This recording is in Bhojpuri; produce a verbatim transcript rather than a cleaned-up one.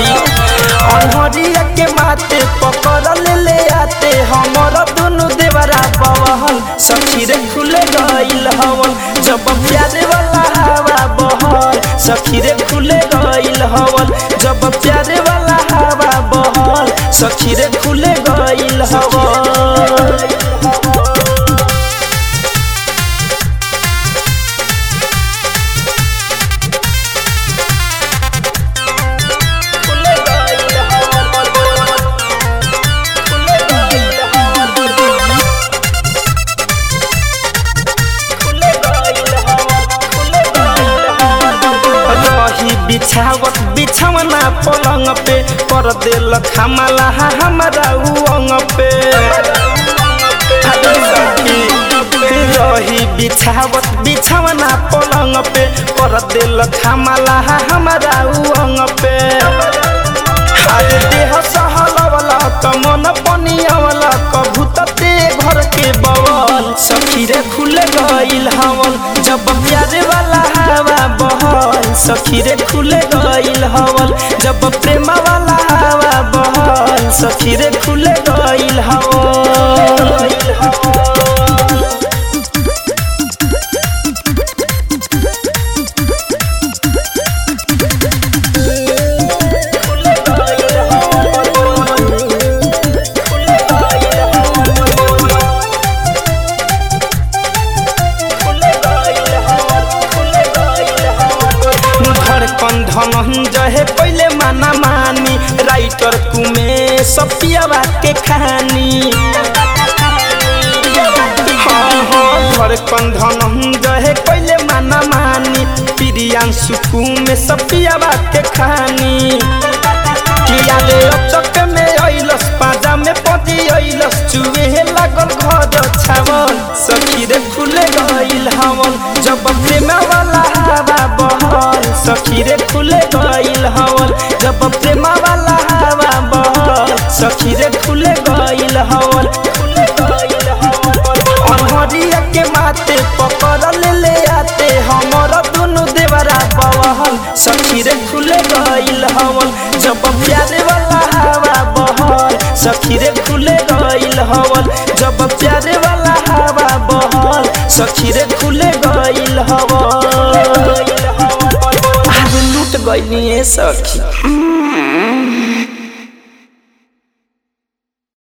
सखी अनहरिया के माते पकड़ ले ले आते हमर दुनु देवरा बहल सखी रे खुल गइल हवन जब प्यारे वाला हवा बहल सखी रे खुल गइल हवन जब प्यारे वाला हवा बहल सखी रे खुल गइल हवन बिछावत बिछावना पलंग पे कर देल खमला हमारा उंग पे रही बिछावत बिछावना पलंग पे कर देल खमला हमारा उंग पे अरे देह सहलवला त मन पनियावला कभू ते घर के बवल सखी रे खुल गइल हवन जब प्यारे वाला हवा बहल सखी रे खुल गइल हवन जब प्रेम वाला हवा बहल सखी रे खुल गइल हवन धनंजय पहले माना मानी राइटर कुमे सपियावा के कहानी हाँ हाँ धड़कन धनंजय पहले माना मानी प्रियांशु कुमे सपियावा के कहानी किया रे अचक में अइलस पाजा में पदी अइलस चुए लागल घर छावन सखी रे खुल गइल हवन जब प्रेम वाला हवा बहल सखी रे खुल गइल हवन जब प्रेम वाला हवा बहल सखी रे खुल गइल हवन अनहरिया के माते पकड़ ले ले आते हमर दुनु देवरा बहल सखी रे खुल गइल हवन जब प्यारे वाला हवा बहल सखी रे खुल गइल हवन जब प्यारे वाला हवा बहल सखी रे खुल गइल हवन लूट गइली सखी।